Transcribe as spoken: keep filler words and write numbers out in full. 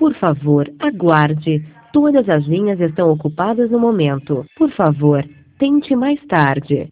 Por favor, aguarde. Todas as linhas estão ocupadas no momento. Por favor, tente mais tarde.